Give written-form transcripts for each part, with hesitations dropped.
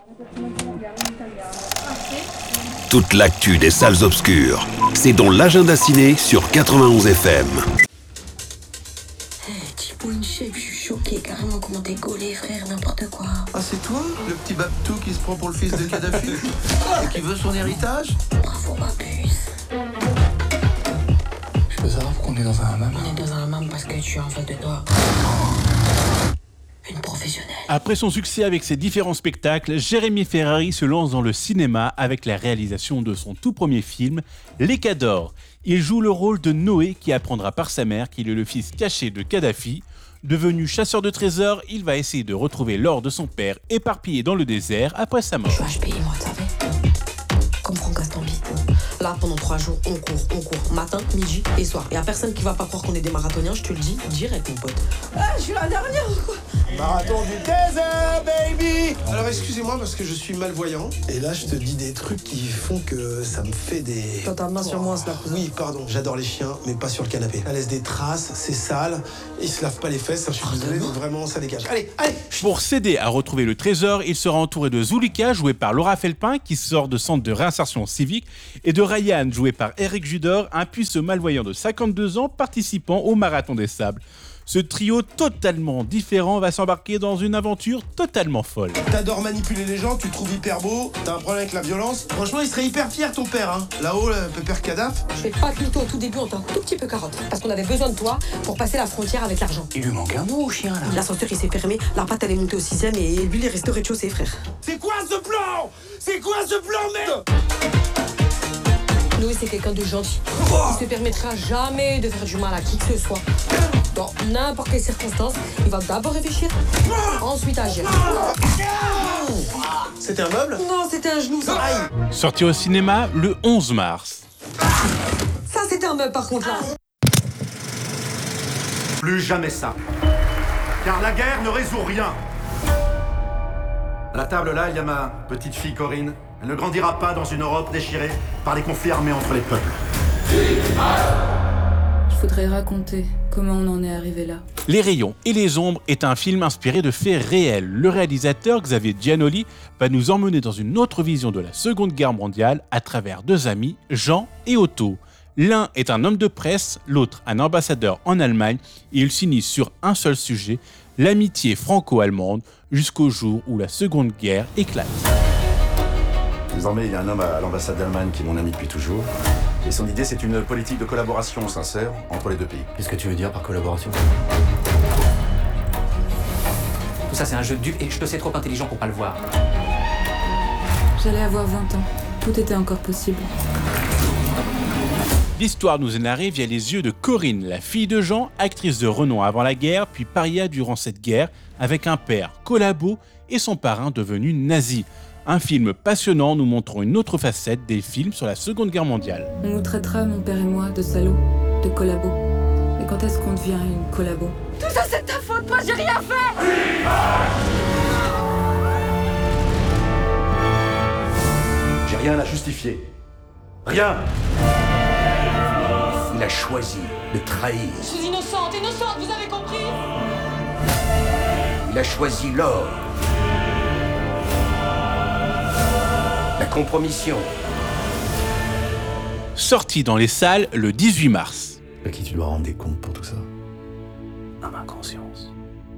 Toute l'actu des salles obscures, c'est dans l'agenda ciné sur 91 FM. Pour une chef, je suis choquée carrément comment t'es gaulé, frère, n'importe quoi. Ah, c'est toi, le petit Babtou qui se prend pour le fils de Kadhafi et qui veut son héritage? Bravo, ma puce. Je peux savoir pourquoi on est dans un hammam? On est dans un hammam parce que tu es en face de toi une professionnelle. Après son succès avec ses différents spectacles, Jérémy Ferrari se lance dans le cinéma avec la réalisation de son tout premier film, Les Cadors. Il joue le rôle de Noé qui apprendra par sa mère qu'il est le fils caché de Kadhafi. Devenu chasseur de trésors, il va essayer de retrouver l'or de son père éparpillé dans le désert après sa mort. Je suis HPI, moi, tu savais. Comme Franck Gastambide. Là, pendant 3 jours, on court. Matin, midi et soir. Et y a personne qui va pas croire qu'on est des marathoniens, je te le dis direct, mon pote. Ah, je suis la dernière, quoi. Marathon du désert, baby! Alors, excusez-moi parce que je suis malvoyant. Et là, je te dis des trucs qui font que ça me fait des... T'as ta main sur moi, cela. Oui, pardon, j'adore les chiens, mais pas sur le canapé. Ça laisse des traces, c'est sale, ils se lavent pas les fesses, je suis désolé, mais vraiment, ça dégage. Allez! Pour s'aider à retrouver le trésor, il sera entouré de Zulika, joué par Laura Felpin, qui sort de centre de réinsertion civique, et de Ryan, joué par Eric Judor, un puissant malvoyant de 52 ans participant au Marathon des Sables. Ce trio totalement différent va s'embarquer dans une aventure totalement folle. T'adores manipuler les gens, tu te trouves hyper beau, t'as un problème avec la violence. Franchement, il serait hyper fier, ton père, hein. Là-haut, le père Kadhafi. Je vais pas te lutter au tout début, on t'a un tout petit peu carotte. Parce qu'on avait besoin de toi pour passer la frontière avec l'argent. Il lui manque un mot au chien, là. L'ascenseur, il s'est fermé, la patte, elle est montée au 6ème et lui, il est resté au rez-de-chaussée, frère. C'est quoi ce plan? C'est quoi ce plan, merde? Noé, c'est quelqu'un de gentil. Il se permettra jamais de faire du mal à qui que ce soit. Dans n'importe quelle circonstance, il va d'abord réfléchir, ensuite agir. C'était un meuble? Non, c'était un genou, ça. Aïe! Sorti au cinéma le 11 mars. Ça, c'était un meuble, par contre, là. Plus jamais ça. Car la guerre ne résout rien. À la table là, il y a ma petite fille Corinne. Elle ne grandira pas dans une Europe déchirée par les conflits armés entre les peuples. Je voudrais raconter comment on en est arrivé là. Les rayons et les ombres est un film inspiré de faits réels. Le réalisateur Xavier Giannoli va nous emmener dans une autre vision de la Seconde Guerre mondiale à travers deux amis, Jean et Otto. L'un est un homme de presse, l'autre un ambassadeur en Allemagne et ils s'unissent sur un seul sujet, l'amitié franco-allemande, jusqu'au jour où la Seconde Guerre éclate. Désormais, il y a un homme à l'ambassade d'Allemagne qui est mon ami depuis toujours. Et son idée, c'est une politique de collaboration sincère entre les deux pays. Qu'est-ce que tu veux dire par collaboration? Tout ça, c'est un jeu de dupes et je te sais trop intelligent pour pas le voir. J'allais avoir 20 ans. Tout était encore possible. L'histoire nous est narrée via les yeux de Corinne, la fille de Jean, actrice de renom avant la guerre, puis paria durant cette guerre, avec un père collabo et son parrain devenu nazi. Un film passionnant nous montrant une autre facette des films sur la Seconde Guerre mondiale. On nous traitera, mon père et moi, de salauds, de collabos. Mais quand est-ce qu'on devient une collabo? Tout ça, c'est de ta faute, moi, j'ai rien fait. J'ai rien à justifier. Rien. Il a choisi de trahir. Je suis innocente, vous avez compris? Il a choisi l'or. La compromission. Sorti dans les salles le 18 mars. À qui tu dois rendre des comptes pour tout ça? À ma conscience.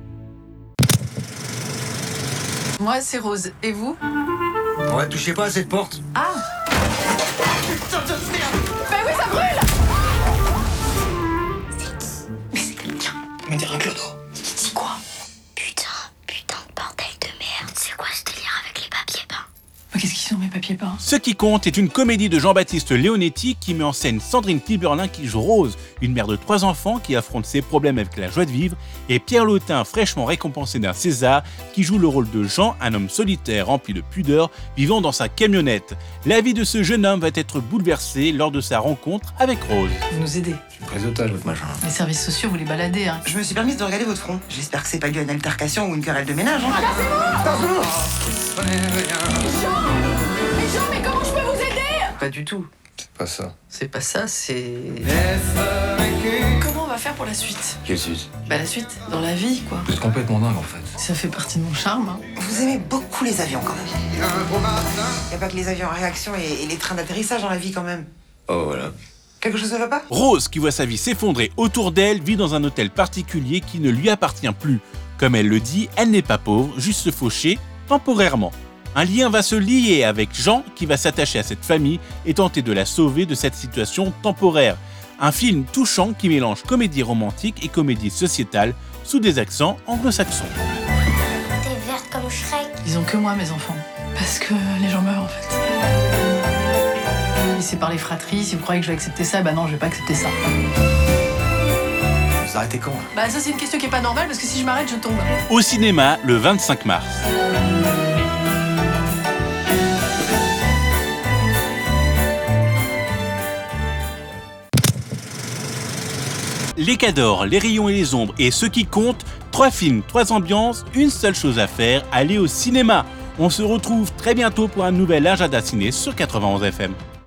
Moi, c'est Rose. Et vous? Ouais, touchez pas à cette porte. Ah! Putain de merde! Mais oui, ça brûle! Mais c'est quelqu'un. Mais t'es un clodo. C'est quoi? Putain de bordel de merde. C'est quoi ce délire avec les papiers peints? Mais qu'est-ce qu'ils sont mes papiers peints? Ce qui compte est une comédie de Jean-Baptiste Leonetti qui met en scène Sandrine Kiberlin qui joue Rose, une mère de 3 enfants qui affronte ses problèmes avec la joie de vivre, et Pierre Lautin, fraîchement récompensé d'un César, qui joue le rôle de Jean, un homme solitaire rempli de pudeur, vivant dans sa camionnette. La vie de ce jeune homme va être bouleversée lors de sa rencontre avec Rose. Vous nous aidez. Je suis prise d'otage, votre machin. Les services sociaux, vous les baladez, hein. Je me suis permise de regarder votre front. J'espère que c'est pas dû à une altercation ou une querelle de ménage. Hein. Mais Jean, mais comment je peux vous aider? Pas du tout. Pas ça. C'est pas ça, c'est... Comment on va faire pour la suite? Quelle suite? Bah la suite, dans la vie, quoi. Vous êtes complètement dingue, en fait. Ça fait partie de mon charme, hein. Vous aimez beaucoup les avions, quand même. Il n'y a pas que les avions en réaction et les trains d'atterrissage dans la vie, quand même. Oh, voilà. Quelque chose ne va pas? Rose, qui voit sa vie s'effondrer autour d'elle, vit dans un hôtel particulier qui ne lui appartient plus. Comme elle le dit, elle n'est pas pauvre, juste se faucher, temporairement. Un lien va se lier avec Jean, qui va s'attacher à cette famille et tenter de la sauver de cette situation temporaire. Un film touchant qui mélange comédie romantique et comédie sociétale sous des accents anglo-saxons. T'es verte comme Shrek. Ils ont que moi, mes enfants. Parce que les gens meurent, en fait. Et c'est par les fratries, si vous croyez que je vais accepter ça, bah non, je vais pas accepter ça. Vous arrêtez quand? Bah ça, c'est une question qui est pas normale, parce que si je m'arrête, je tombe. Au cinéma, le 25 mars. Les Cadors, Les Rayons et les Ombres et Ceux qui comptent, 3 films, 3 ambiances, une seule chose à faire, aller au cinéma. On se retrouve très bientôt pour un nouvel agenda ciné sur 91 FM.